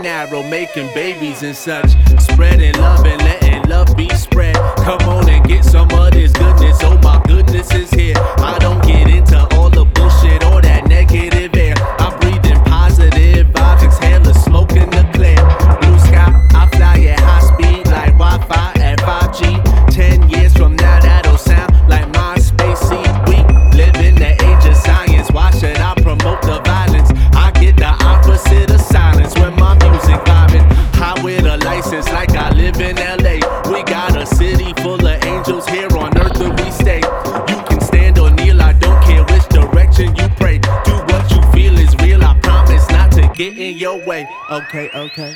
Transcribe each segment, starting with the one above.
and narrow, making babies and such. Spreading love and letting love be spread. Come on and get some of this goodness. Oh my goodness is here. I don't get into all the bullshit or that negative air. I'm breathing positive vibes, exhale the smoke in the clear. Blue sky, I fly at high speed like Wi-Fi at 5G. 10 years from now that'll sound like MySpace. We live in the age of science. Why should I promote the violence? I get the opposite of silence when my music vibing. High with a license like I live in LA. We got a city full of angels here on earth where we stay. You can stand or kneel, I don't care which direction you pray. Do what you feel is real, I promise not to get in your way. Okay, okay.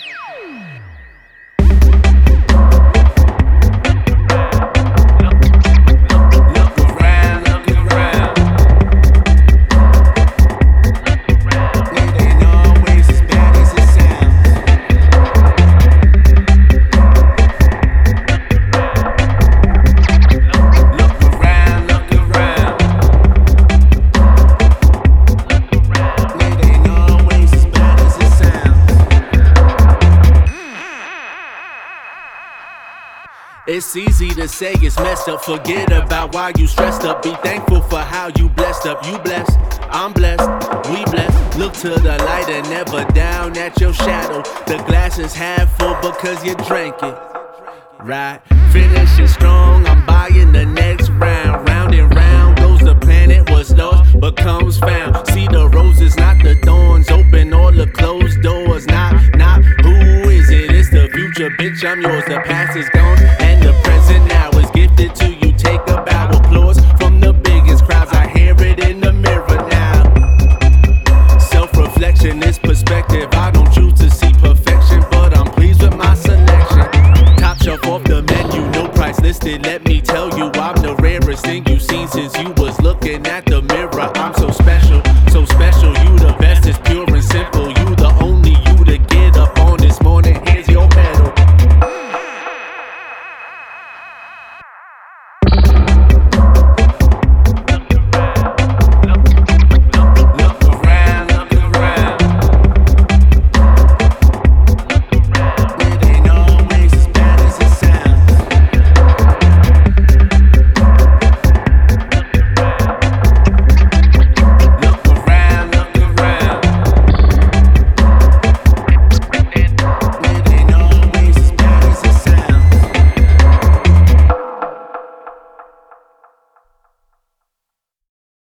It's easy to say it's messed up. Forget about why you stressed up. Be thankful for how you blessed up. You blessed, I'm blessed, we blessed. Look to the light and never down at your shadow. The glass is half full because you drank it. Right, finishing strong, I'm buying the next round. Round and round goes the planet, was lost but comes found. See the roses, not the thorns. Open all the closed doors. Not who is it? It's the future, bitch, I'm yours. The past is gone and the present now is gifted to you. Take a bow, applause from the biggest crowds. I hear it in the mirror now. Self-reflection is perspective. I don't choose to see perfection, but I'm pleased with my selection. Top shelf off the menu, no price listed. Let me tell you, I'm the rarest thing you've seen since you was looking at the mirror. I'm so